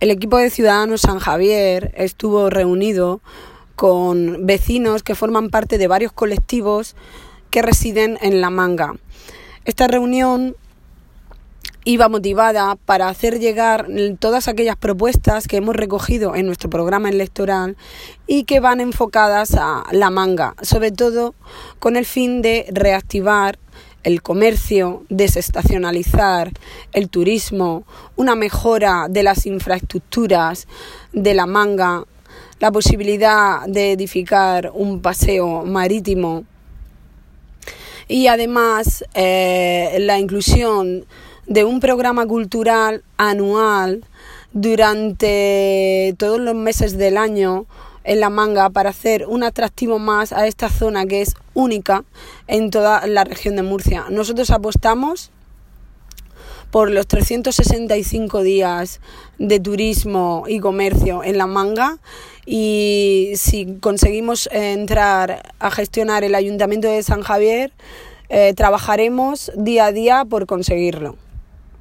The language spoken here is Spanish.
El equipo de Ciudadanos San Javier estuvo reunido con vecinos que forman parte de varios colectivos que residen en La Manga. Esta reunión iba motivada para hacer llegar todas aquellas propuestas que hemos recogido en nuestro programa electoral y que van enfocadas a La Manga, sobre todo con el fin de reactivar el comercio, desestacionalizar el turismo, una mejora de las infraestructuras de La Manga, la posibilidad de edificar un paseo marítimo y además la inclusión de un programa cultural anual durante todos los meses del año en La Manga para hacer un atractivo más a esta zona que es única en toda la región de Murcia. Nosotros apostamos por los 365 días de turismo y comercio en La Manga y si conseguimos entrar a gestionar el Ayuntamiento de San Javier, trabajaremos día a día por conseguirlo.